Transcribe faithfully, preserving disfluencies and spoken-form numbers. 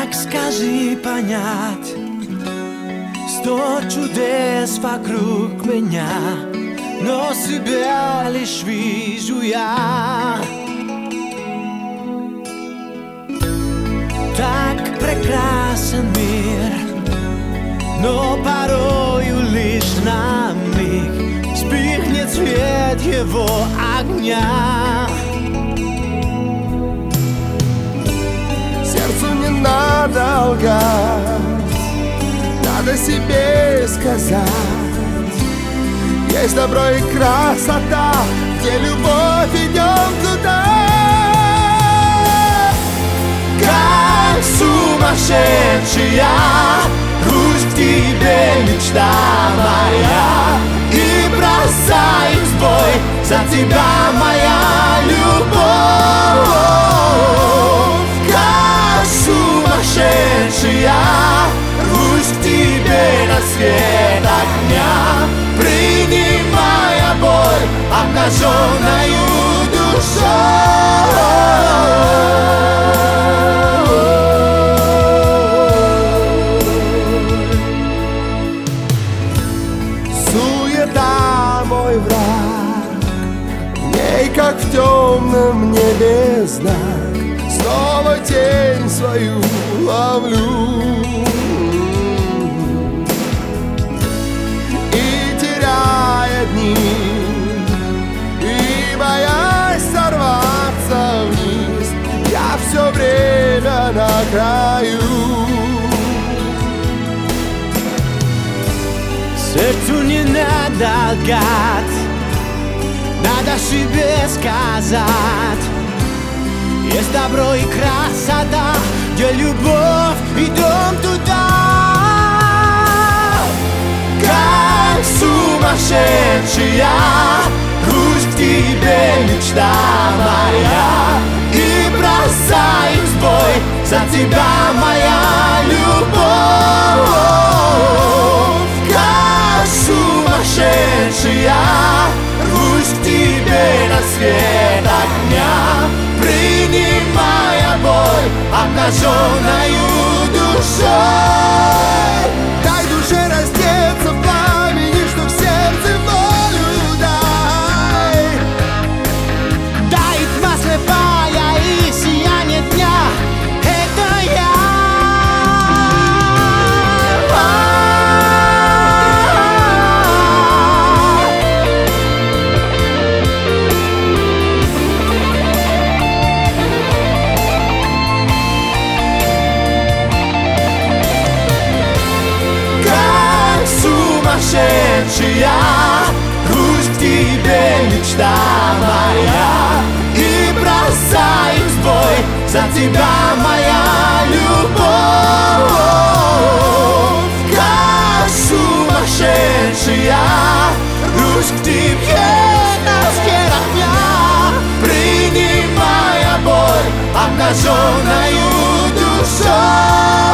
Как, скажи, понять сто чудес вокруг меня, но себя лишь вижу я. Так прекрасен мир, но порою лишь на миг вспыхнет свет его огня. Сердцу не надо лгать, надо себе сказать: есть добро и красота, где любовь, идем туда. Как сумасшедшая, русь к тебе, мечта моя, и бросаюсь в бой за тебя, моя любовь. Как сумасшедшая, рвусь к тебе на свет огня, принимая боль обнаженною душой. Суета мой враг, в ней, как в темном небе знак, снова тень свою ловлю. И теряя дни, и боясь сорваться вниз, я все время на краю. Сердцу не надо лгать, надо себе сказать: есть добро и красота, где любовь, идем туда. Как сумасшедшая, русь к тебе, мечта моя, и бросаюсь в бой за тебя, моя любовь. Как сумасшедшая, рвусь к тебе на свет огня, принимая боль обнаженною душой. Дай душе раздеться в пламени, что в сердце волю дай. Дай тьма слепая и сияние дня, это я. Сумасшедшая, русь к тебе, мечта моя, и бросаюсь в бой за тебя, моя любовь. Как сумасшедшая, русь к тебе на свет огня, принимая боль обнаженною душой.